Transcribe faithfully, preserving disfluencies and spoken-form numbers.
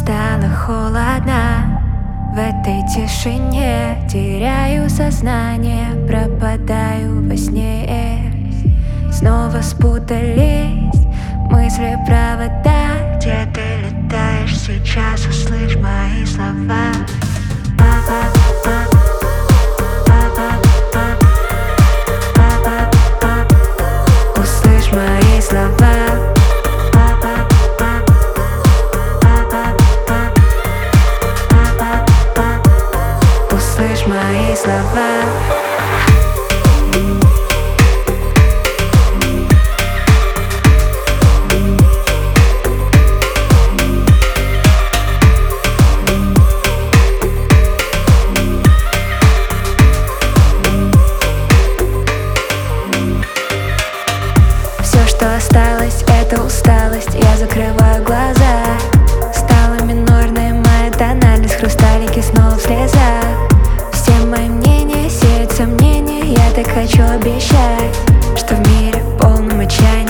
стало холодно. В этой тишине теряю сознание, пропадаю во сне. Снова спутались мысли, провода. Где ты летаешь сейчас? Услышь мои слова. Услышь мои слова. Услышь мои слова. Все, что осталось, это усталость. Я закрываю глаза. Стала минорная моя тональность, хрусталики снова в слезах. Все мои мнения сеют сомнения. Я так хочу обещать, что в мире полном отчаяния